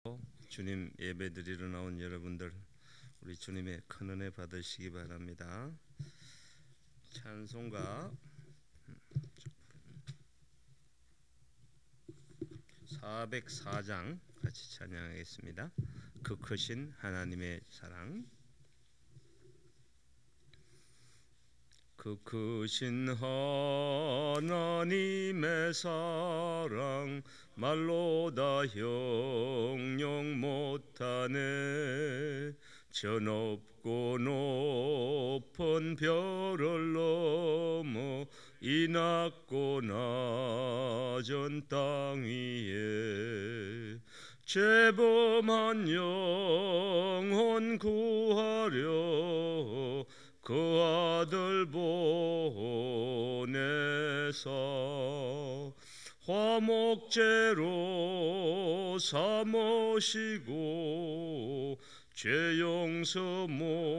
주님 예배드리러 나온 여러분들, 우리 주님의 큰 은혜 받으시기 바랍니다. 찬송가 404장 같이 찬양하겠습니다. 그 크신 하나님의 사랑. 그 크신 하나님의 사랑 말로 다 형용 못하네. 저 높고 높은 별을 넘어 이 낮고 낮은 땅 위에 죄범한 영혼 구하려 그 아들 보내사 화목제로 삼으시고 죄 용서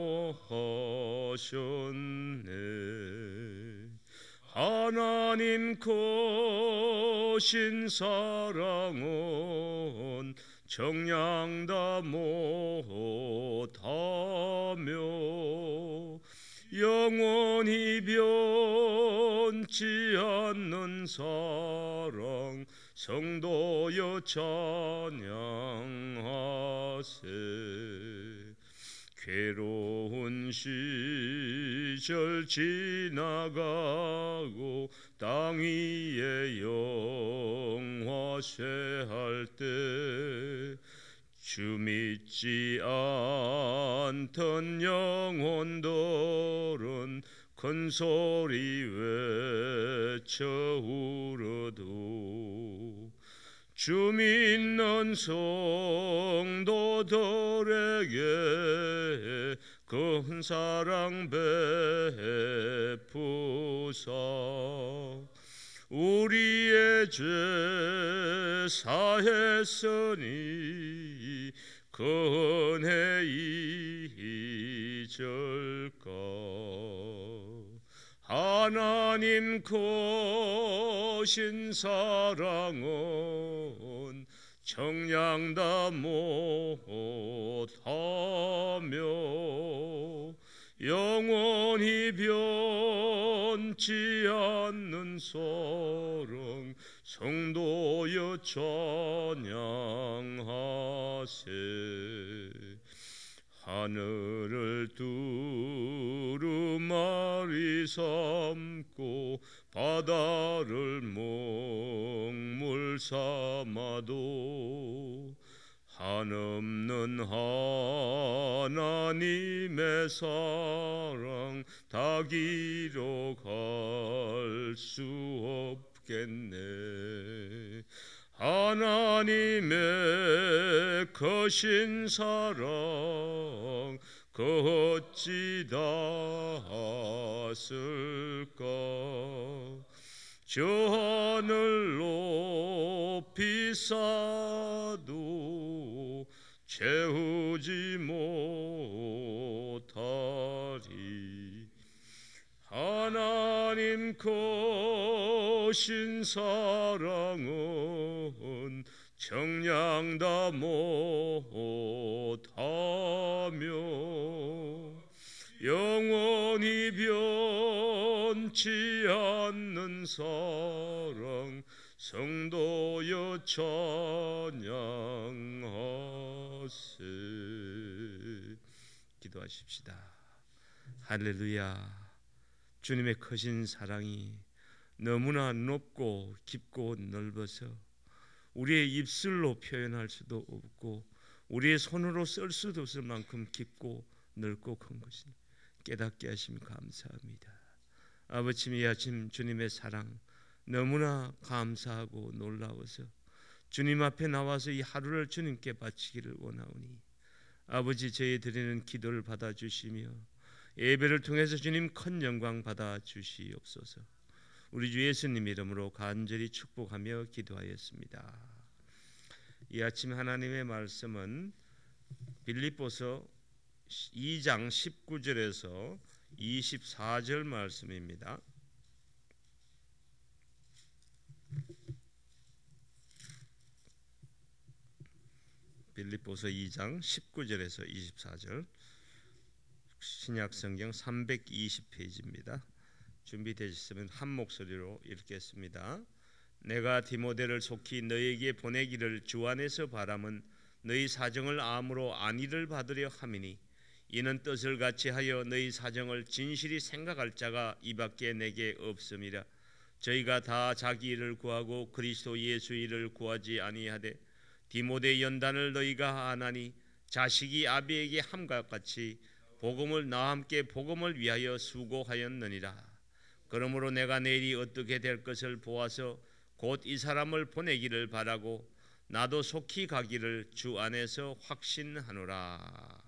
하셨네. 하나님 크신 사랑은 정량다 못하며 영원히 변치 않는 사랑 성도여 찬양하세. 괴로운 시절 지나가고 땅 위에 영화쇠할 때 주 믿지 않던 영혼들은 큰 소리 외쳐 울어도 주 믿는 성도들에게 큰 사랑 베푸사 우리의 죄 사했으니 그 은혜 잊을까. 하나님 크신 사랑은 정량다 못하며 영원히 변치 않는 사랑 성도여 찬양하세. 하늘을 두루마리 삼고 바다를 먹물 삼아도 한없는 하나님의 사랑 다 기록할 수 없겠네. 하나님의 크신 사랑 그 어찌 닿았을까. 저 하늘 높이 쌓아도 채우지 못하리. 하나님 크신 사랑은 정량다 못하며 영원히 변치 않는 사랑 성도여 찬양하세. 기도하십시다. 할렐루야. 주님의 크신 사랑이 너무나 높고 깊고 넓어서 우리의 입술로 표현할 수도 없고 우리의 손으로 쓸 수도 없을 만큼 깊고 넓고 큰 것이니 깨닫게 하시면 감사합니다. 아버지, 이 아침 주님의 사랑 너무나 감사하고 놀라워서 주님 앞에 나와서 이 하루를 주님께 바치기를 원하오니 아버지, 저희 드리는 기도를 받아주시며 예배를 통해서 주님 큰 영광 받아 주시옵소서. 우리 주 예수님 이름으로 간절히 축복하며 기도하였습니다. 이 아침 하나님의 말씀은 빌립보서 2장 19절에서 24절 말씀입니다. 빌립보서 2장 19절에서 24절, 신약성경 320페이지입니다. 준비되셨으면 한 목소리로 읽겠습니다. 내가 디모데를 속히 너에게 보내기를 주 안에서 바람은 너희 사정을 아무로 안위를 받으려 함이니 이는 뜻을 같이 하여 너희 사정을 진실히 생각할 자가 이밖에 내게 없음이라. 저희가 다 자기 일을 구하고 그리스도 예수 일을 구하지 아니하되 디모데 연단을 너희가 아나니 자식이 아비에게 함과 같이 복음을 나와 함께 복음을 위하여 수고하였느니라. 그러므로 내가 내일이 어떻게 될 것을 보아서 곧 이 사람을 보내기를 바라고 나도 속히 가기를 주 안에서 확신하노라.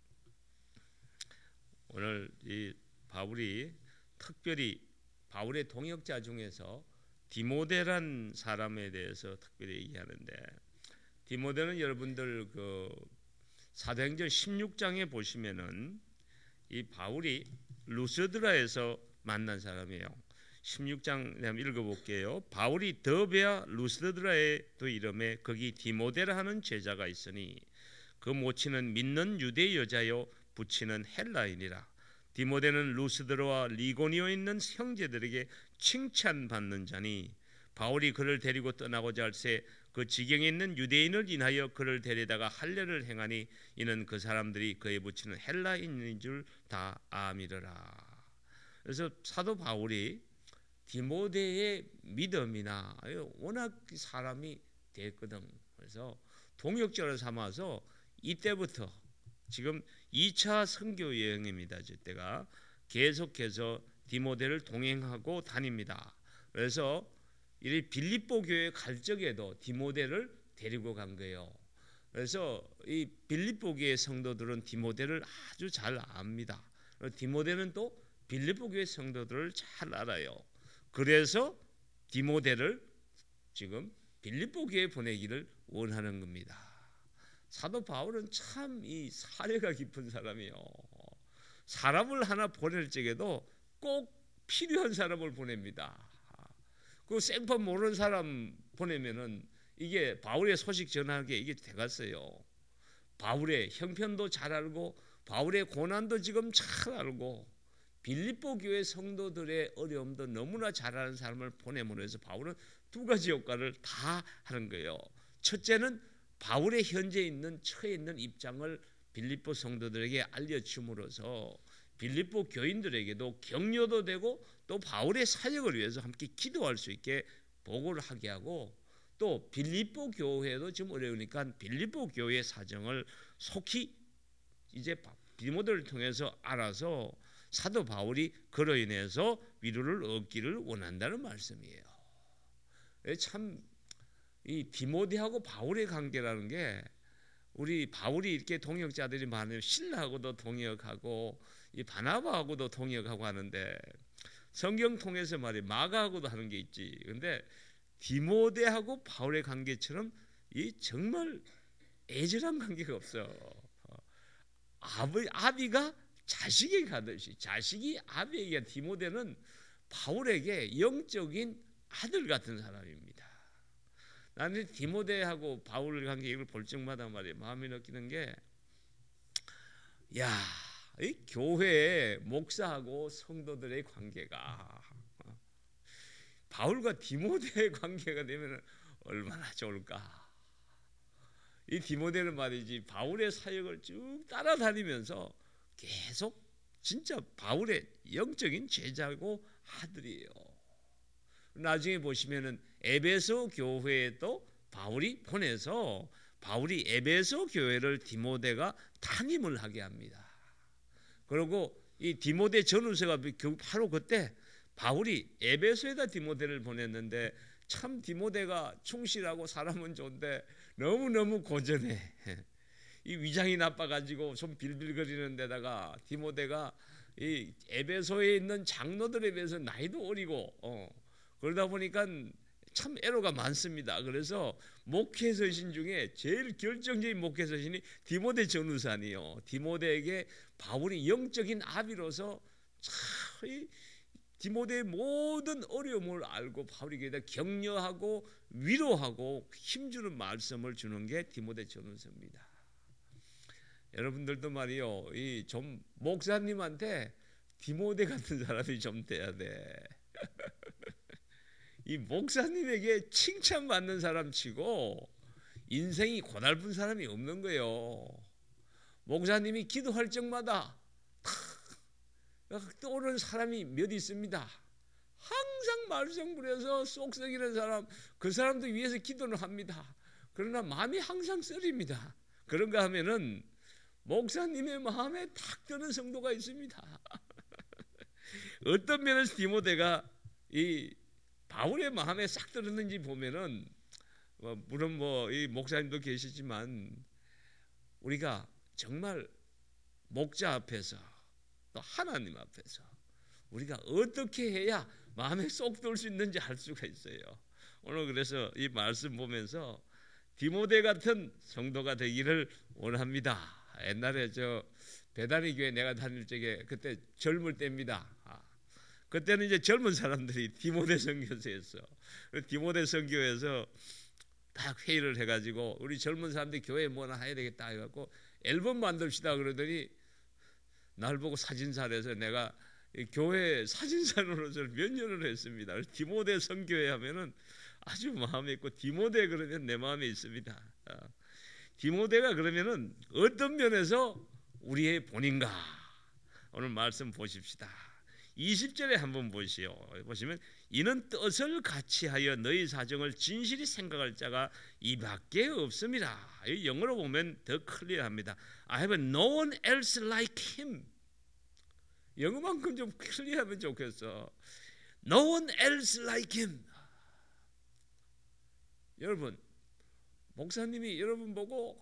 오늘 이 바울이 특별히 바울의 동역자 중에서 디모데란 사람에 대해서 특별히 얘기하는데, 디모데는 여러분들 그 사도행전 16장에 보시면은 이 바울이 루스드라에서 만난 사람이에요. 16장 한번 읽어볼게요. 바울이 더베아 루스드라에 또 이름에 거기 디모데라 하는 제자가 있으니 그 모친은 믿는 유대 여자요 부친은 헬라인이라. 디모데는 루스드라와 리고니오에 있는 형제들에게 칭찬받는 자니 바울이 그를 데리고 떠나고자 할새 그 지경에 있는 유대인을 인하여 그를 데려다가 할례를 행하니 이는 그 사람들이 그의 부친은 헬라인인 줄 다 아미르라. 그래서 사도 바울이 디모데의 믿음이나 워낙 사람이 됐거든. 그래서 동역자를 삼아서 이때부터 지금 2차 선교 여행입니다. 이때가 계속해서 디모데를 동행하고 다닙니다. 그래서 이 빌립보 교회 갈 적에도 디모데를 데리고 간 거예요. 그래서 이 빌립보 교회 성도들은 디모데를 아주 잘 압니다. 디모데는 또 빌립보 교회 성도들을 잘 알아요. 그래서 디모데를 지금 빌립보 교회에 보내기를 원하는 겁니다. 사도 바울은 참 이 사례가 깊은 사람이에요. 사람을 하나 보낼 적에도 꼭 필요한 사람을 보냅니다. 그 생판 모르는 사람 보내면은 이게 바울의 소식 전하게 이게 돼갔어요. 바울의 형편도 잘 알고 바울의 고난도 지금 잘 알고 빌립보 교회 성도들의 어려움도 너무나 잘 아는 사람을 보내므로 해서 바울은 두 가지 효과를 다 하는 거예요. 첫째는 바울의 현재 있는 처해 있는 입장을 빌립보 성도들에게 알려줌으로써 빌립보 교인들에게도 격려도 되고 또 바울의 사역을 위해서 함께 기도할 수 있게 보고를 하게 하고, 또 빌립보 교회도 지금 어려우니까 빌립보 교회 사정을 속히 이제 디모데를 통해서 알아서 사도 바울이 그로 인해서 위로를 얻기를 원한다는 말씀이에요. 참 이 디모데하고 바울의 관계라는 게, 우리 바울이 이렇게 동역자들이 많아요. 실라하고도 동역하고 이 바나바하고도 동역하고 하는데, 성경 통해서 말이 마가하고도 하는 게 있지. 근데 디모데하고 바울의 관계처럼 이 정말 애절한 관계가 없어요. 아비가 자식에게 가듯이 자식이 아비에게, 디모데는 바울에게 영적인 아들 같은 사람입니다. 나는 디모데하고 바울 관계를 볼 적마다 말이에요, 마음이 느끼는 게, 야, 이 교회의 목사하고 성도들의 관계가 바울과 디모데의 관계가 되면 얼마나 좋을까. 이 디모데는 말이지 바울의 사역을 쭉 따라다니면서 계속 진짜 바울의 영적인 제자고 아들이에요. 나중에 보시면은 에베소 교회에도 바울이 보내서 바울이 에베소 교회를 디모데가 담임을 하게 합니다. 그리고 이 디모데 전후서가 바로 그때 바울이 에베소에다 디모데를 보냈는데, 참 디모데가 충실하고 사람은 좋은데 너무너무 고전해. 이 위장이 나빠가지고 좀 빌빌거리는 데다가 디모데가 이 에베소에 있는 장로들에 비해서 나이도 어리고 그러다 보니까 참 애로가 많습니다. 그래서 목회서신 중에 제일 결정적인 목회서신이 디모데 전후서니요. 디모데에게 바울이 영적인 아비로서 참 디모데의 모든 어려움을 알고 바울에게 격려하고 위로하고 힘주는 말씀을 주는 게 디모데 전후서입니다. 여러분들도 말이요, 이 좀 목사님한테 디모데 같은 사람이 좀 돼야 돼. 이 목사님에게 칭찬받는 사람 치고 인생이 고달픈 사람이 없는 거예요. 목사님이 기도할 적마다 탁 떠오르는 사람이 몇 있습니다. 항상 말썽부려서 속 썩이는 사람, 그 사람도 위해서 기도를 합니다. 그러나 마음이 항상 쓰립니다. 그런가 하면은 목사님의 마음에 탁 드는 성도가 있습니다. 어떤 면에서 디모데가 이 바울의 마음에 싹 들었는지 보면은, 물론 뭐 이 목사님도 계시지만 우리가 정말 목자 앞에서 또 하나님 앞에서 우리가 어떻게 해야 마음에 쏙 들 수 있는지 알 수가 있어요. 오늘 그래서 이 말씀 보면서 디모데 같은 성도가 되기를 원합니다. 옛날에 저 배단위 교회 내가 다닐 적에 그때 젊을 때입니다. 그때는 이제 젊은 사람들이 디모데 선교소에서 디모데 선교에서 딱 회의를 해가지고 우리 젊은 사람들이 교회에 뭐나 해야 되겠다 해갖고 앨범 만듭시다 그러더니 날 보고 사진사를 해서 내가 교회 사진사로서 몇 년을 했습니다. 디모데 선교회 하면은 아주 마음에 있고 디모데 그러면 내 마음에 있습니다. 디모데가 그러면은 어떤 면에서 우리의 본인가? 오늘 말씀 보십시다. 20절에 한번 보시면 이는 뜻을 같이 하여 너희 사정을 진실히 생각할 자가 이밖에 없습니다. 영어로 보면 더 클리어합니다. I have no one else like him. 영어만큼 좀 클리어하면 좋겠어. No one else like him. 여러분, 목사님이 여러분 보고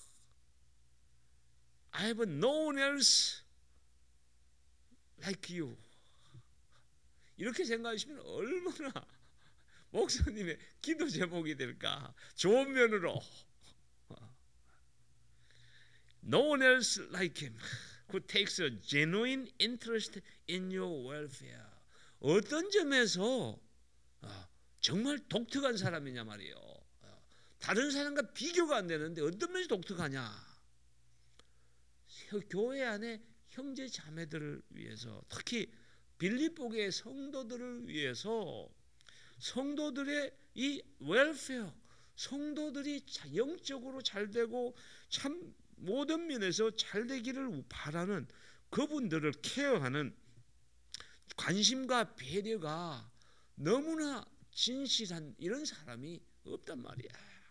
I have no one else like you. 이렇게 생각하시면 얼마나 목사님의 기도 제목이 될까? 좋은 면으로 No one else like him who takes a genuine interest in your welfare. 어떤 점에서 정말 독특한 사람이냐 말이에요. 다른 사람과 비교가 안 되는데 어떤 면에서 독특하냐? 교회 안에 형제 자매들을 위해서, 특히 빌립보교의 성도들을 위해서 성도들의 이 웰페어, 성도들이 영적으로 잘 되고 참 모든 면에서 잘 되기를 바라는 그분들을 케어하는 관심과 배려가 너무나 진실한 이런 사람이 없단 말이야.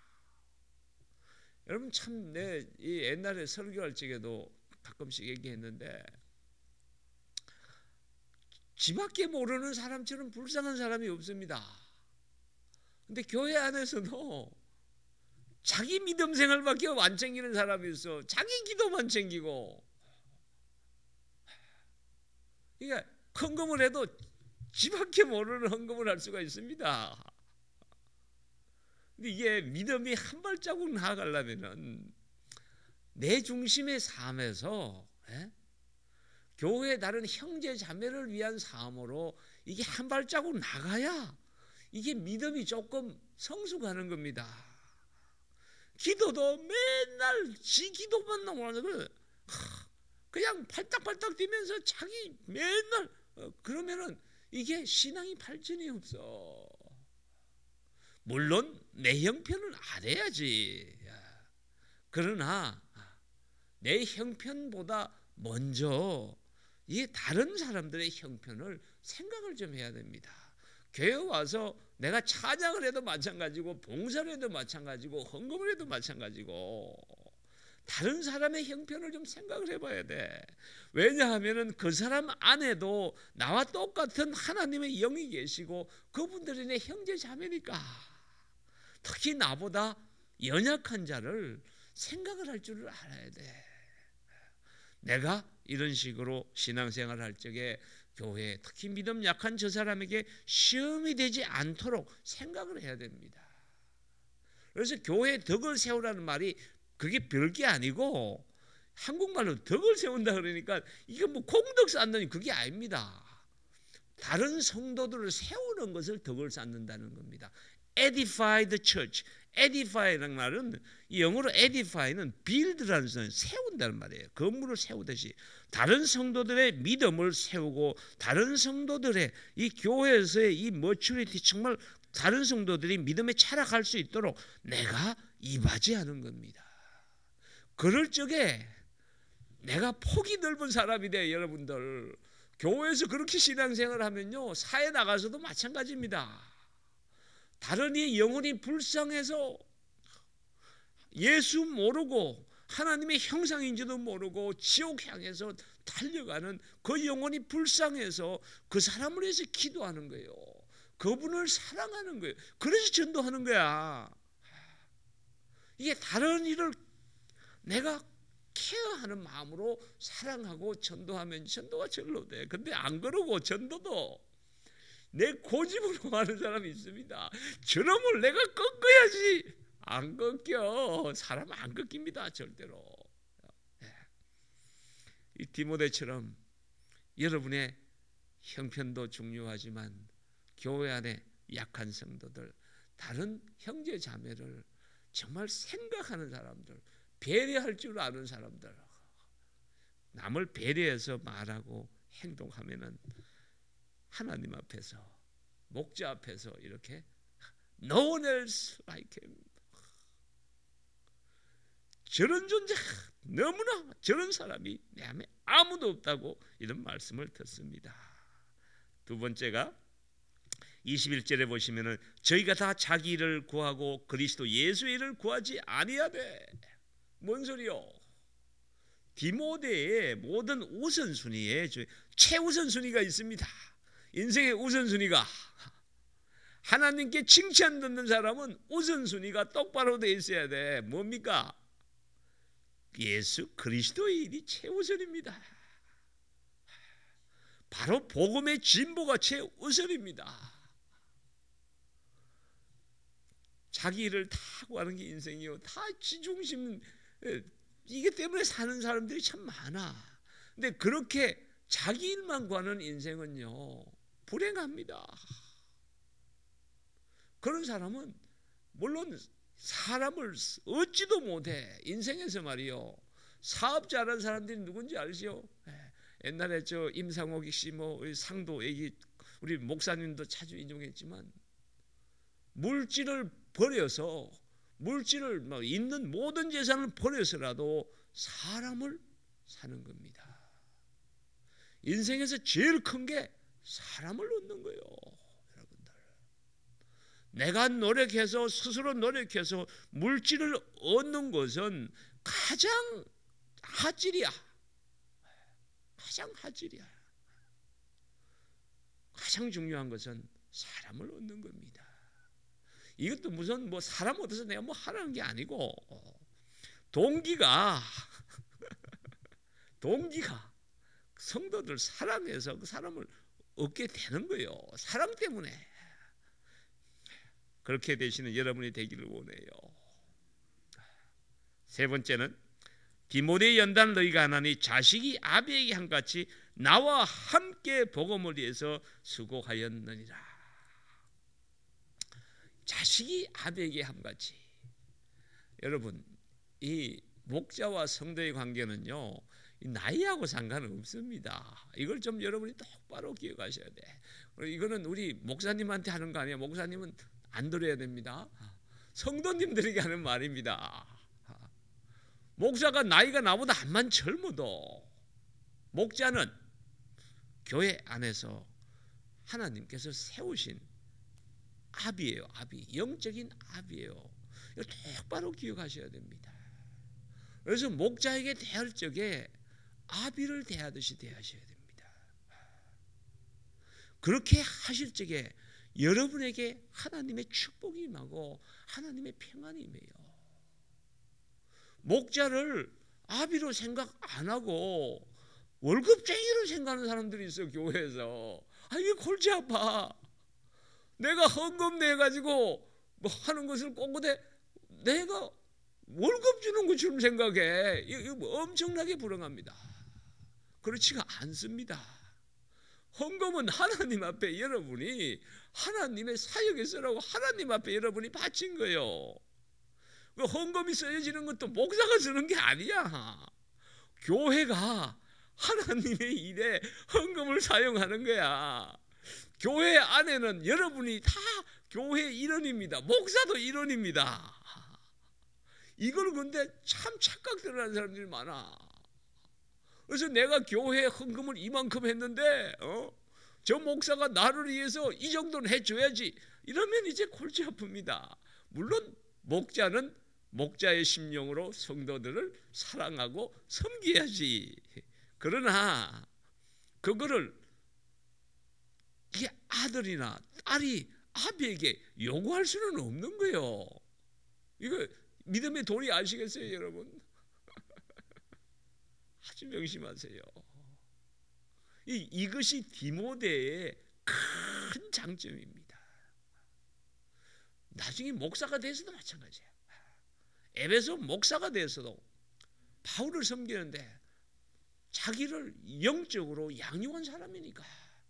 여러분 참 내 이 옛날에 설교할 적에도 가끔씩 얘기했는데 지밖에 모르는 사람처럼 불쌍한 사람이 없습니다. 근데 교회 안에서도 자기 믿음 생활밖에 안 챙기는 사람이 있어. 자기 기도만 챙기고. 그러니까 헌금을 해도 지밖에 모르는 헌금을 할 수가 있습니다. 근데 이게 믿음이 한 발자국 나아가려면은 내 중심의 삶에서 교회 다른 형제 자매를 위한 삶으로 이게 한 발자국 나가야 이게 믿음이 조금 성숙하는 겁니다. 기도도 맨날 지 기도만 나오는 그냥 팔딱팔딱 뛰면서 자기 맨날 그러면은 이게 신앙이 발전이 없어. 물론 내 형편을 알아야지. 그러나 내 형편보다 먼저 이 다른 사람들의 형편을 생각을 좀 해야 됩니다. 교회 와서 내가 찬양을 해도 마찬가지고 봉사를 해도 마찬가지고 헌금을 해도 마찬가지고 다른 사람의 형편을 좀 생각을 해봐야 돼. 왜냐하면 그 사람 안에도 나와 똑같은 하나님의 영이 계시고 그분들이 내 형제 자매니까. 특히 나보다 연약한 자를 생각을 할 줄을 알아야 돼. 내가 이런 식으로 신앙생활을 할 적에 교회에 특히 믿음 약한 저 사람에게 시험이 되지 않도록 생각을 해야 됩니다. 그래서 교회에 덕을 세우라는 말이 그게 별게 아니고 한국말로 덕을 세운다 그러니까 이게 뭐 공덕 쌓는 그게 아닙니다. 다른 성도들을 세우는 것을 덕을 쌓는다는 겁니다. edify the church. edify라는 말은 영어로 edify는 build라는 뜻은 세운다는 말이에요. 건물을 세우듯이 다른 성도들의 믿음을 세우고 다른 성도들의 이 교회에서의 이 머추리티 정말 다른 성도들이 믿음에 차락할 수 있도록 내가 이바지하는 겁니다. 그럴 적에 내가 폭이 넓은 사람이 돼. 여러분들 교회에서 그렇게 신앙생활을 하면요 사회 나가서도 마찬가지입니다. 다른 이 영혼이 불쌍해서 예수 모르고 하나님의 형상인지도 모르고 지옥 향해서 달려가는 그 영혼이 불쌍해서 그 사람을 위해서 기도하는 거예요. 그분을 사랑하는 거예요. 그래서 전도하는 거야. 이게 다른 일을 내가 케어하는 마음으로 사랑하고 전도하면 전도가 절로 돼. 근데 안 그러고 전도도 내 고집으로 하는 사람이 있습니다. 저놈을 내가 꺾어야지. 안 꺾여. 사람 안 꺾입니다. 절대로. 이 디모데처럼 여러분의 형편도 중요하지만 교회 안에 약한 성도들, 다른 형제 자매를 정말 생각하는 사람들, 배려할 줄 아는 사람들, 남을 배려해서 말하고 행동하면은 하나님 앞에서 목자 앞에서 이렇게 No one else like him. 저런 존재, 너무나 저런 사람이 내 안에 아무도 없다고 이런 말씀을 듣습니다. 두 번째가 21절에 보시면은 저희가 다 자기 일을 구하고 그리스도 예수의 일을 구하지 아니하되. 뭔 소리요? 디모데의 모든 우선순위에 최우선순위가 있습니다. 인생의 우선순위가 하나님께 칭찬 듣는 사람은 우선순위가 똑바로 돼 있어야 돼. 뭡니까? 예수 그리스도의 일이 최우선입니다. 바로 복음의 진보가 최우선입니다. 자기 일을 다 구하는 게 인생이요. 다 지중심, 이게 때문에 사는 사람들이 참 많아. 근데 그렇게 자기 일만 구하는 인생은요 불행합니다. 그런 사람은 물론 사람을 얻지도 못해. 인생에서 말이요 사업 잘하는 사람들이 누군지 알지요? 옛날에 저 임상옥 씨 상도 얘기 우리 목사님도 자주 인용했지만 물질을 버려서 물질을 있는 모든 재산을 버려서라도 사람을 사는 겁니다. 인생에서 제일 큰 게 사람을 얻는 거예요. 여러분들 내가 노력해서 스스로 노력해서 물질을 얻는 것은 가장 하질이야. 가장 하질이야. 가장 중요한 것은 사람을 얻는 겁니다. 이것도 무슨 사람 얻어서 내가 하라는 게 아니고 동기가 성도들 사랑해서 그 사람을 얻게 되는 거예요. 사랑 때문에. 그렇게 되시는 여러분이 되기를 원해요. 세 번째는 디모데 연단 너희가 하나니 자식이 아비에게 한같이 나와 함께 복음을 위해서 수고하였느니라. 자식이 아비에게 함같이. 여러분 이 목자와 성도의 관계는요 나이하고 상관은 없습니다. 이걸 좀 여러분이 똑바로 기억하셔야 돼. 이거는 우리 목사님한테 하는 거 아니에요. 목사님은 안 들어야 됩니다. 성도님들에게 하는 말입니다. 목사가 나이가 나보다 한만 젊어도 목자는 교회 안에서 하나님께서 세우신 아비예요. 아비, 영적인 아비예요. 이거 똑바로 기억하셔야 됩니다. 그래서 목자에게 대할 적에 아비를 대하듯이 대하셔야 됩니다. 그렇게 하실 적에 여러분에게 하나님의 축복이 임하고 하나님의 평안이 임해요. 목자를 아비로 생각 안 하고 월급쟁이로 생각하는 사람들이 있어요. 교회에서. 이게 골치 아파. 내가 헌금 내가지고 하는 것을 꽁고대 내가 월급 주는 것처럼 생각해. 이거 엄청나게 불행합니다. 그렇지가 않습니다. 헌금은 하나님 앞에 여러분이 하나님의 사역에 쓰라고 하나님 앞에 여러분이 바친 거예요. 그 헌금이 쓰여지는 것도 목사가 쓰는 게 아니야. 교회가 하나님의 일에 헌금을 사용하는 거야. 교회 안에는 여러분이 다 교회 일원입니다. 목사도 일원입니다. 이걸 근데 참 착각들 하는 사람들이 많아. 그래서 내가 교회에 헌금을 이만큼 했는데 저 목사가 나를 위해서 이 정도는 해줘야지, 이러면 이제 골치 아픕니다. 물론 목자는 목자의 심령으로 성도들을 사랑하고 섬겨야지. 그러나 그거를 이게 아들이나 딸이 아비에게 요구할 수는 없는 거예요. 이거 믿음의 도리 아시겠어요, 여러분? 아주 명심하세요. 이것이 디모데의 큰 장점입니다. 나중에 목사가 돼서도 마찬가지예요. 에베소 목사가 돼서도 바울을 섬기는데 자기를 영적으로 양육한 사람이니까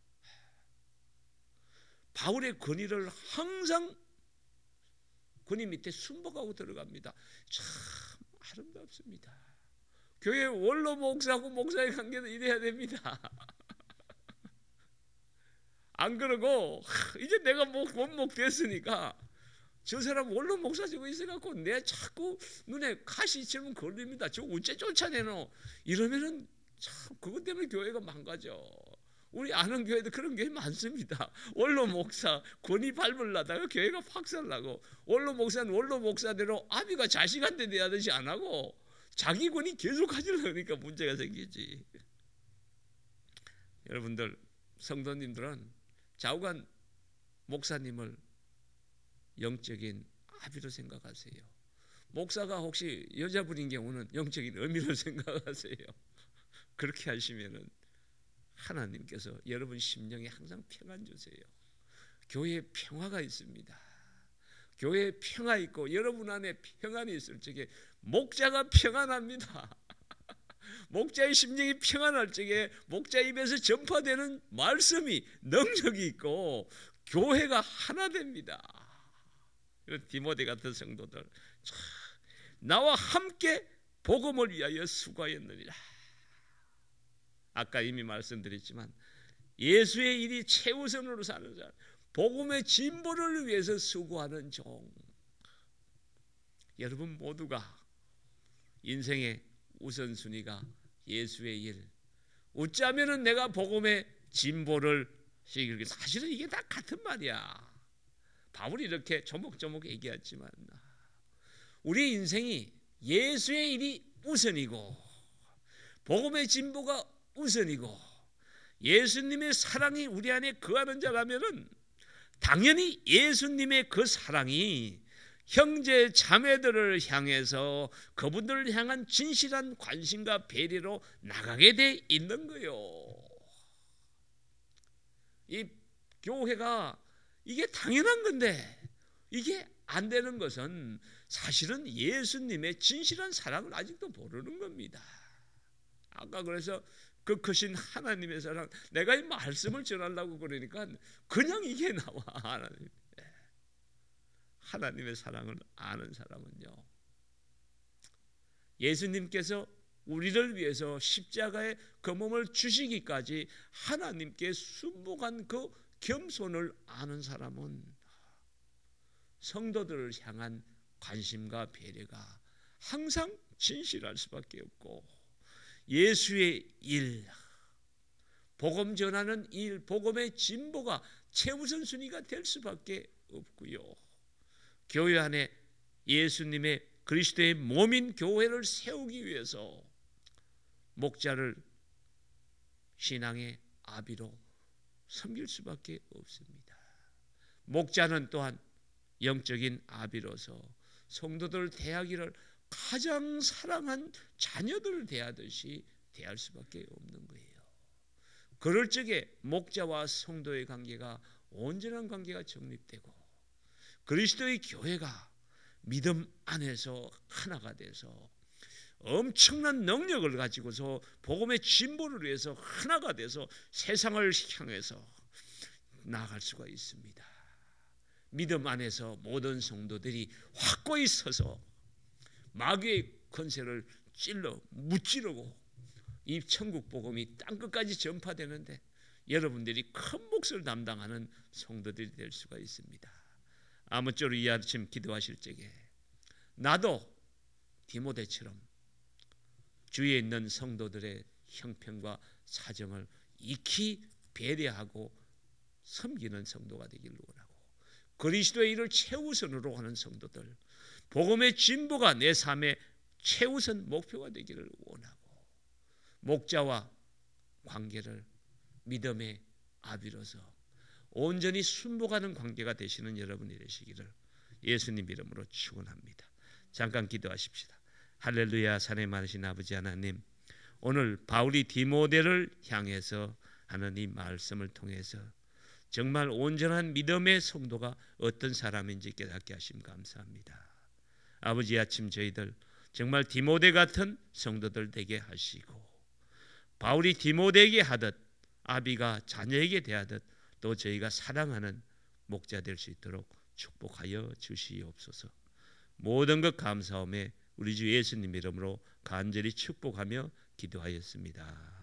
바울의 권위를 항상 권위 밑에 순복하고 들어갑니다. 참 아름답습니다. 교회 원로 목사하고 목사의 관계는 이래야 됩니다. 안 그러고 이제 내가 원목 됐으니까 저 사람 원로 목사 지고 있어갖고 내 자꾸 눈에 가시처럼 걸립니다. 저 어째 쫓아내노? 이러면은 참 그것 때문에 교회가 망가져. 우리 아는 교회도 그런 교회 많습니다. 원로 목사 권위 밟으려다가 교회가 확살나고, 원로 목사는 원로 목사대로 아비가 자식한테 대하듯이 안 하고 자기 권위 계속 가지려니까 문제가 생기지. 여러분들 성도님들은 좌우간 목사님을 영적인 아비로 생각하세요. 목사가 혹시 여자분인 경우는 영적인 어미로 생각하세요. 그렇게 하시면은 하나님께서 여러분 심령에 항상 평안 주세요. 교회에 평화가 있습니다. 교회에 평화 있고 여러분 안에 평안이 있을 적에 목자가 평안합니다. 목자의 심령이 평안할 적에 목자 입에서 전파되는 말씀이 능력이 있고 교회가 하나 됩니다. 디모데 같은 성도들, 나와 함께 복음을 위하여 수고하였느니라. 아까 이미 말씀드렸지만 예수의 일이 최우선으로 사는 사람, 복음의 진보를 위해서 수고하는 종. 여러분 모두가 인생의 우선순위가 예수의 일. 어쩌면은 내가 복음의 진보를 시키기, 사실은 이게 다 같은 말이야. 바울이 이렇게 조목조목 얘기했지만 우리 인생이 예수의 일이 우선이고 복음의 진보가 우선이고 예수님의 사랑이 우리 안에 거하는 자라면은 당연히 예수님의 그 사랑이 형제 자매들을 향해서 그분들을 향한 진실한 관심과 배려로 나가게 돼 있는 거예요. 이 교회가 이게 당연한 건데 이게 안 되는 것은 사실은 예수님의 진실한 사랑을 아직도 모르는 겁니다. 아까 그래서 그 크신 하나님의 사랑, 내가 이 말씀을 전하려고 그러니까 그냥 이게 나와. 하나님의 사랑을 아는 사람은요, 예수님께서 우리를 위해서 십자가의 그 몸을 주시기까지 하나님께 순복한 그 겸손을 아는 사람은 성도들을 향한 관심과 배려가 항상 진실할 수밖에 없고, 예수의 일, 복음 전하는 일, 복음의 진보가 최우선순위가 될 수밖에 없고요. 교회 안에 예수님의 그리스도의 몸인 교회를 세우기 위해서 목자를 신앙의 아비로 섬길 수밖에 없습니다. 목자는 또한 영적인 아비로서 성도들 대하기를 가장 사랑한 자녀들을 대하듯이 대할 수밖에 없는 거예요. 그럴 적에 목자와 성도의 관계가 온전한 관계가 정립되고 그리스도의 교회가 믿음 안에서 하나가 돼서 엄청난 능력을 가지고서 복음의 진보를 위해서 하나가 돼서 세상을 향해서 나아갈 수가 있습니다. 믿음 안에서 모든 성도들이 확고히 서서 마귀의 권세를 찔러 무찌르고 이 천국 복음이 땅끝까지 전파되는데 여러분들이 큰 몫을 담당하는 성도들이 될 수가 있습니다. 아무쪼록 이 아침 기도하실 적에 나도 디모데처럼 주위에 있는 성도들의 형편과 사정을 익히 배려하고 섬기는 성도가 되기를 원하고, 그리스도의 일을 최우선으로 하는 성도들, 복음의 진보가 내 삶의 최우선 목표가 되기를 원하고, 목자와 관계를 믿음의 아비로서 온전히 순복하는 관계가 되시는 여러분이 되시기를 예수님 이름으로 축원합니다. 잠깐 기도하십시다. 할렐루야. 산에 많으신 아버지 하나님, 오늘 바울이 디모데를 향해서 하는 이 말씀을 통해서 정말 온전한 믿음의 성도가 어떤 사람인지 깨닫게 하심 감사합니다. 아버지, 아침 저희들 정말 디모데 같은 성도들 되게 하시고, 바울이 디모데에게 하듯 아비가 자녀에게 대하듯 또 저희가 사랑하는 목자 될 수 있도록 축복하여 주시옵소서. 모든 것 감사함에 우리 주 예수님 이름으로 간절히 축복하며 기도하였습니다.